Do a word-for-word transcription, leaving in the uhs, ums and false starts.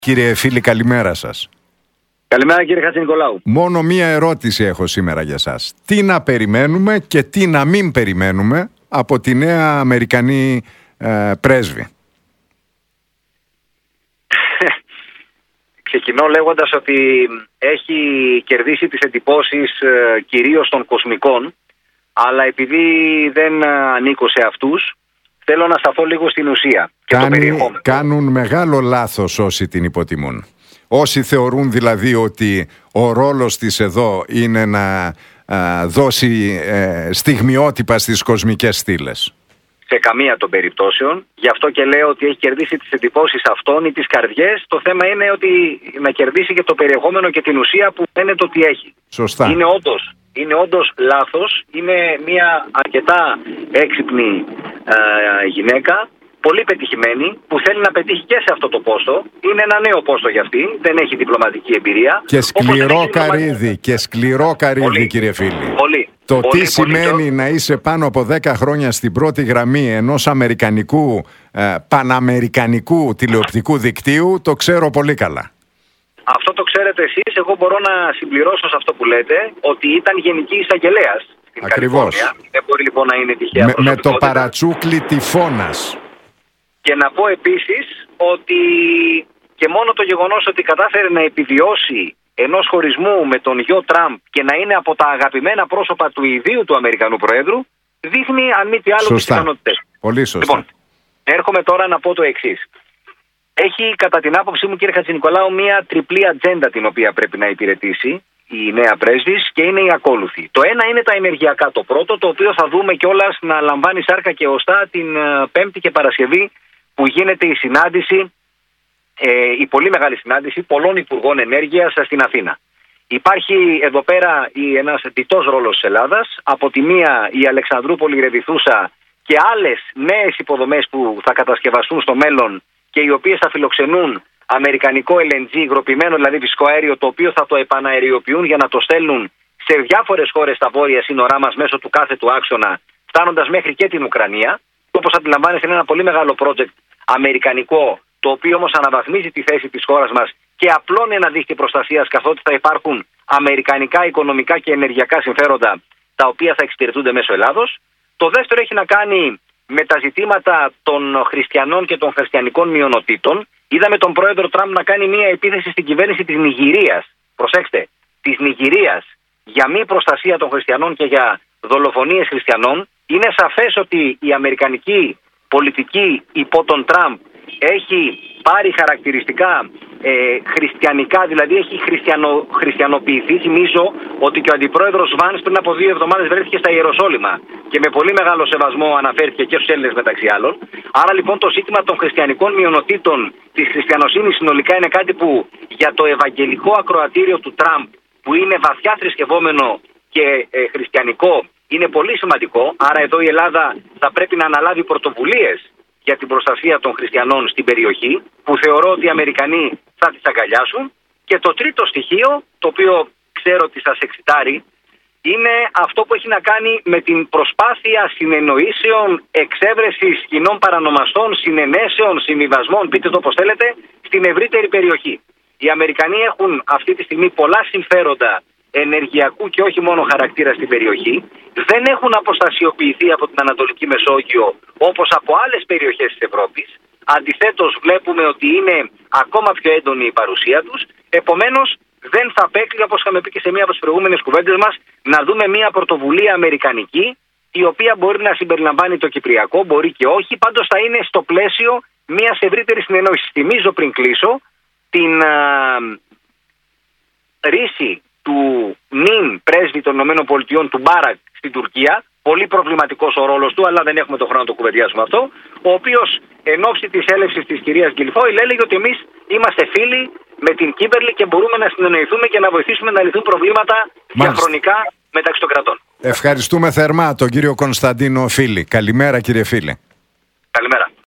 Κύριε Φίλη, καλημέρα σας. Καλημέρα κύριε Χατζηνικολάου. Μόνο μία ερώτηση έχω σήμερα για σας. Τι να περιμένουμε και τι να μην περιμένουμε από τη νέα Αμερικανή ε, πρέσβη? Ξεκινώ λέγοντας ότι έχει κερδίσει τις εντυπώσεις ε, κυρίως των κοσμικών, αλλά επειδή δεν ανήκω σε αυτούς, θέλω να σταθώ λίγο στην ουσία και Κάνει, το περιεχόμενο. Κάνουν μεγάλο λάθος όσοι την υποτιμούν. Όσοι θεωρούν δηλαδή ότι ο ρόλος της εδώ είναι να α, δώσει ε, στιγμιότυπα στις κοσμικές στήλες. Σε καμία των περιπτώσεων. Γι' αυτό και λέω ότι έχει κερδίσει τις εντυπώσεις αυτών ή τις καρδιές. Το θέμα είναι ότι να κερδίσει και το περιεχόμενο και την ουσία που φαίνεται ότι έχει. Σωστά. Είναι όντως, είναι όντως λάθος. Είναι μια αρκετά έξυπνη ε, γυναίκα, πολύ πετυχημένη, που θέλει να πετύχει και σε αυτό το πόστο. Είναι ένα νέο πόστο για αυτή, δεν έχει διπλωματική εμπειρία. Και σκληρό καρύδι, διπλωματική... και σκληρό καρύδι, πολύ, κύριε Φίλη. Πολύ. Το πολύ, τι πολύ, σημαίνει πολύ, να είσαι πάνω από δέκα χρόνια στην πρώτη γραμμή ενός αμερικανικού, ε, παναμερικανικού τηλεοπτικού δικτύου, το ξέρω πολύ καλά. Αυτό το ξέρετε εσείς. Εγώ μπορώ να συμπληρώσω σε αυτό που λέτε, ότι ήταν γενική εισαγγελέας στην Ακριβώς. Καλιφόρνια. Δεν μπορεί λοιπόν να είναι τυχαία Με, με το προσωπικότητα. παρατσούκλι τυφώνας. Και να πω επίσης ότι και μόνο το γεγονός ότι κατάφερε να επιβιώσει ενός χωρισμού με τον γιο Τραμπ και να είναι από τα αγαπημένα πρόσωπα του ιδίου του Αμερικανού Προέδρου, δείχνει αν μη τι άλλο τις ικανότητες. Πολύ σωστά. Λοιπόν, έρχομαι τώρα να πω το εξής. Έχει κατά την άποψή μου, κύριε Χατζηνικολάου, μια τριπλή ατζέντα την οποία πρέπει να υπηρετήσει η νέα πρέσβης και είναι η ακόλουθη. Το ένα είναι τα ενεργειακά. Το πρώτο, το οποίο θα δούμε κιόλας να λαμβάνει σάρκα και οστά την Πέμπτη και Παρασκευή που γίνεται η συνάντηση, ε, η πολύ μεγάλη συνάντηση πολλών υπουργών ενέργειας στην Αθήνα. Υπάρχει εδώ πέρα ένας διτός ρόλος της Ελλάδας. Από τη μία η Αλεξανδρούπολη, Ρεβιθούσα και άλλες νέες υποδομές που θα κατασκευαστούν στο μέλλον και οι οποίες θα φιλοξενούν αμερικανικό ελ εν τζι, υγροποιημένο δηλαδή φυσικό αέριο, το οποίο θα το επαναεριοποιούν για να το στέλνουν σε διάφορες χώρες στα βόρεια σύνορά μας μέσω του κάθε του άξονα, φτάνοντας μέχρι και την Ουκρανία. Όπως αντιλαμβάνεστε, είναι ένα πολύ μεγάλο project αμερικανικό, το οποίο όμως αναβαθμίζει τη θέση της χώρας μας και απλώνει ένα δίχτυ προστασίας, καθότι θα υπάρχουν αμερικανικά οικονομικά και ενεργειακά συμφέροντα, τα οποία θα εξυπηρετούνται μέσω Ελλάδος. Το δεύτερο έχει να κάνει με τα ζητήματα των χριστιανών και των χριστιανικών μειονοτήτων. Είδαμε τον πρόεδρο Τραμπ να κάνει μια επίθεση στην κυβέρνηση της Νιγηρίας. Προσέξτε, της Νιγηρίας, για μη προστασία των χριστιανών και για δολοφονίες χριστιανών. Είναι σαφές ότι η αμερικανική πολιτική υπό τον Τραμπ έχει πάρει χαρακτηριστικά ε, χριστιανικά, δηλαδή έχει χριστιανο, χριστιανοποιηθεί. Θυμίζω ότι και ο αντιπρόεδρος Βάνς πριν από δύο εβδομάδες βρέθηκε στα Ιεροσόλυμα και με πολύ μεγάλο σεβασμό αναφέρθηκε και στους Έλληνες μεταξύ άλλων. Άρα λοιπόν το ζήτημα των χριστιανικών μειονοτήτων, της χριστιανοσύνης συνολικά, είναι κάτι που για το ευαγγελικό ακροατήριο του Τραμπ, που είναι βαθιά θρησκευόμενο και ε, χριστιανικό, είναι πολύ σημαντικό. Άρα εδώ η Ελλάδα θα πρέπει να αναλάβει πρωτοβουλίες για την προστασία των χριστιανών στην περιοχή, που θεωρώ ότι οι Αμερικανοί θα τις αγκαλιάσουν. Και το τρίτο στοιχείο, το οποίο ξέρω ότι σας εξητάρει, είναι αυτό που έχει να κάνει με την προσπάθεια συνεννοήσεων, εξέβρεσης κοινών παρανομαστών, συνενέσεων, συμβιβασμών, πείτε το όπως θέλετε, στην ευρύτερη περιοχή. Οι Αμερικανοί έχουν αυτή τη στιγμή πολλά συμφέροντα ενεργειακού και όχι μόνο χαρακτήρα στην περιοχή. Δεν έχουν αποστασιοποιηθεί από την Ανατολική Μεσόγειο όπως από άλλες περιοχές της Ευρώπης. Αντιθέτως βλέπουμε ότι είναι ακόμα πιο έντονη η παρουσία τους. Επομένως δεν θα απέκλει, όπως είχαμε πει και σε μία από τις προηγούμενες κουβέντες μας, να δούμε μία πρωτοβουλία αμερικανική, η οποία μπορεί να συμπεριλαμβάνει το Κυπριακό, μπορεί και όχι. Πάντως θα είναι στο πλαίσιο μιας ευρύτερης συνεννόησης. Θυμίζω πριν κλείσω την α, ρίση του νυν πρέσβη των ΗΠΑ του Μπάρακ στην Τουρκία. Πολύ προβληματικός ο ρόλος του, αλλά δεν έχουμε τον χρόνο να το κουβεντιάσουμε αυτό. Ο οποίος εν ώψη της έλευσης της κυρίας Γκυλφόιλ έλεγε ότι εμείς είμαστε φίλοι με την Κίμπερλι και μπορούμε να συνεννοηθούμε και να βοηθήσουμε να λυθούν προβλήματα διαχρονικά μεταξύ των κρατών. Ευχαριστούμε θερμά τον κύριο Κωνσταντίνο Φίλη. Καλημέρα, κύριε Φίλη. Καλημέρα.